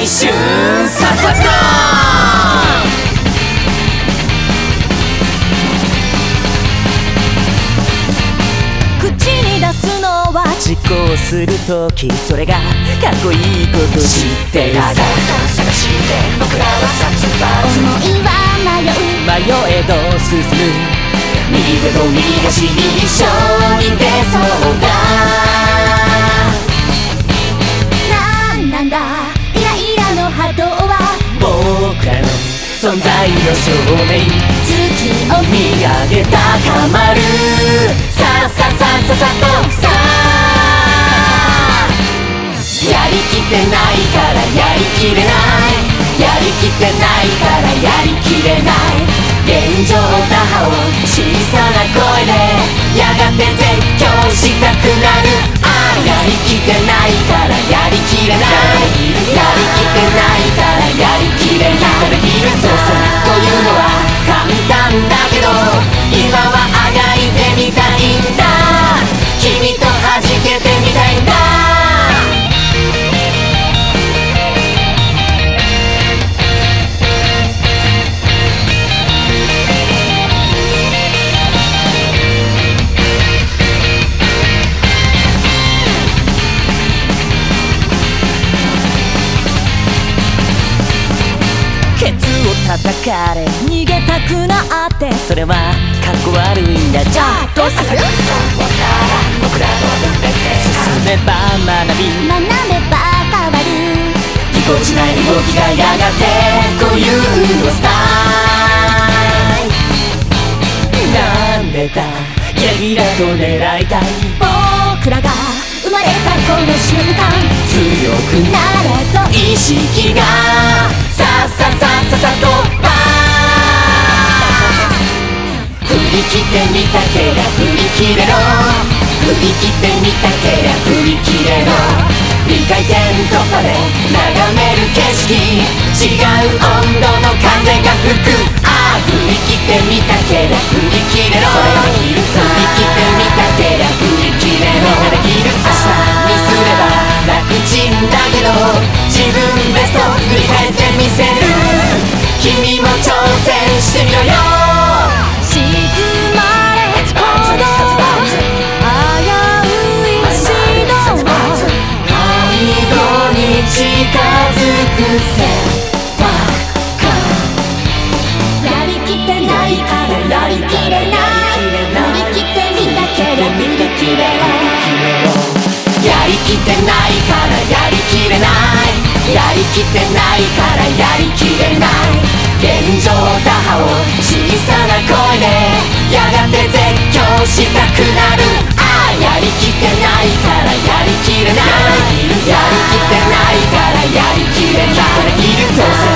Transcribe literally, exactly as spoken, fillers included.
春さささ口に出すのは実行するとき、それがかっこいいこと知ってるさ。 探して僕らは殺伐思いは迷う迷えど進む、 右手と右足に一緒に出そうだ。 なんなんだイライラの波動は僕らの存在の証明、 月を見見上げ高まる、さささささとさ。 やりきってないからやりきれない、やりきってないからやりきれない、現状打破を小さな声でやがて絶叫したくなる。ああやりきってないからやりきれない、やりきってないからやりきれない。そうそうというのは簡単だけど今はあがいてみたいんだ、君と弾けてみたいんだ。 ケツを叩かれ逃げたくなって、それはかっこ悪いんだ。じゃあどうする？ 僕らの運命で進めば学び、 学べば変わる、 ぎこちない動きがやがて固有のスタイル。 なんでだゲリラと狙いたい、 僕らが生まれたこの瞬間強くなれと意識がさささささとパー振り切ってみたけりゃ振り切れろ、振り切ってみたけりゃ振り切れろ。にかいてん突破で眺める景色、違う温度の風が吹く。ああ振り切ってみたけりゃ振り切れろ、振り切ってみたけりゃ振り切れろ。明日にすれば楽ちんだけど自分ベスト振り返ってみせる、君も挑戦してみろよ。 静まれほど危うい指導は背後に近づくせばか。 やりきってないからやりきれない、振り切ってみたけりゃ振り切れろ。 やりきってないからやりきれない、やりきってないからやりきれない、現状打破を小さな声でやがて絶叫したくなる。ああやりきってないからやりきれない、やりきってないからやりきれない、そうせ